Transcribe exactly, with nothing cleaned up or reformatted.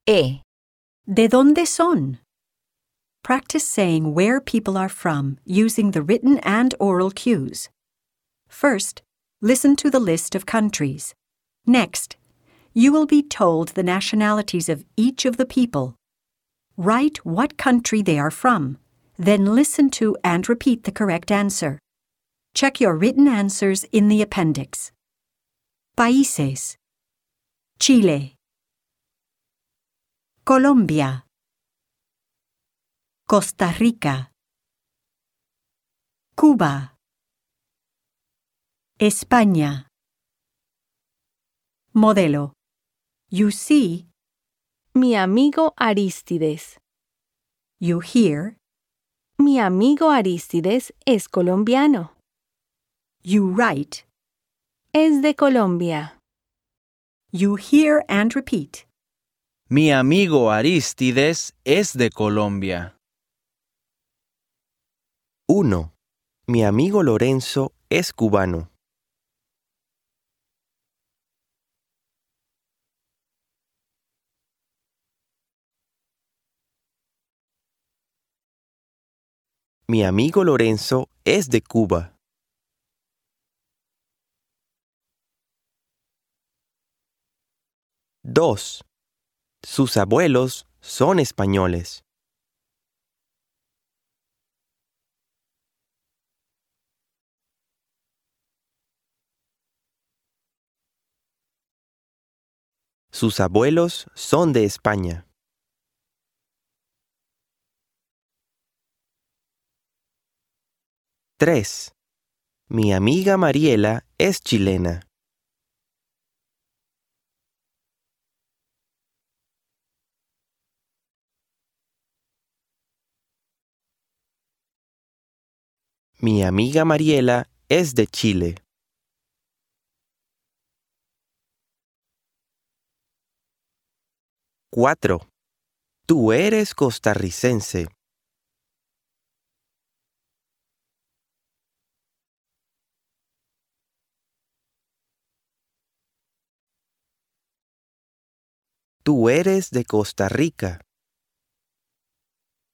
E. ¿De dónde son? Practice saying where people are from using the written and oral cues. First, listen to the list of countries. Next, you will be told the nationalities of each of the people. Write what country they are from, then listen to and repeat the correct answer. Check your written answers in the appendix. Países: Chile, Colombia, Costa Rica, Cuba, España. Modelo: You see, Mi amigo Arístides. you hear, Mi amigo Arístides es colombiano. you write, Es de Colombia. you hear and repeat. Mi amigo Arístides es de Colombia. uno. Mi amigo Lorenzo es cubano. Mi amigo Lorenzo es de Cuba. dos. Sus abuelos son españoles. Sus abuelos son de España. tres. Mi amiga Mariela es chilena. Mi amiga Mariela es de Chile. cuatro. Tú eres costarricense. Tú eres de Costa Rica.